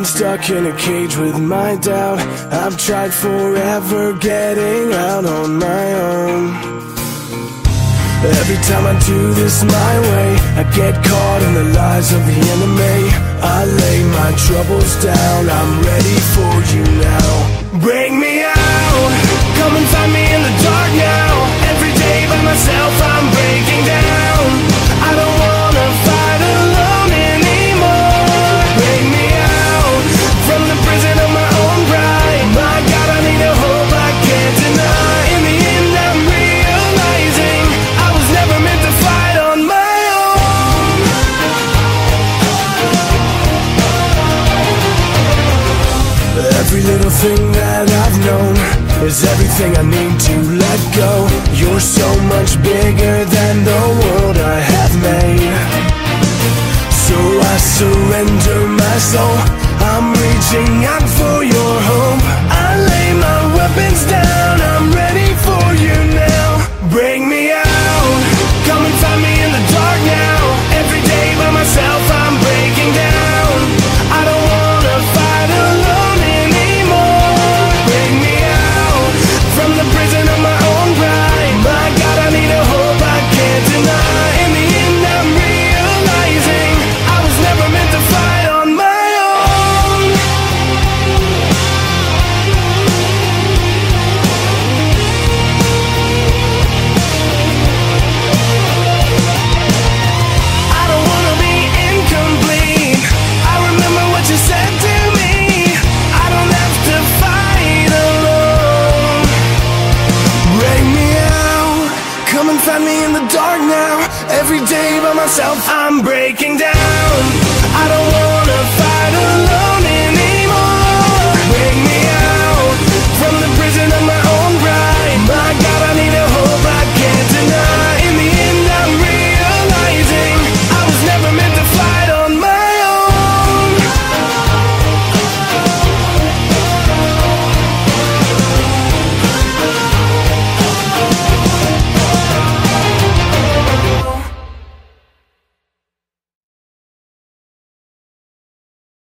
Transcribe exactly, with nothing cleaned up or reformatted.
stuck in a cage with my doubt. I've tried forever getting out on my own. Every time I do this my way, I get caught in the lies of the enemy. I lay my troubles down, I'm ready for you now. Bring me out, come and find me in the dark now. Every day by myself I'm breaking down. I don't wanna fight alone anymore. Bring me out, from the prison of my own pride. My God, I need a hope I can't deny. In the end I'm realizing I was never meant to fight on my own. Every little thing that I've known is everything I need to let go. You're so much bigger than the world I have made. So I surrender my soul, I'm reaching out for your hope. I lay my weapons down, I'm ready for you now. Bring me out, come and find me in the dark now. Every day by myself I'm breaking down. I don't wanna fight alone anymore. Bring me out, from the prison of my own pride. My God, I need a hope I can't deny. In the end I'm realizing I was never meant to fight on my own. I don't wanna be incomplete. I remember what you said to me. I don't have to fight alone. Bring me out, come and find me in the dark now. Every day by myself I'm breaking down. I don't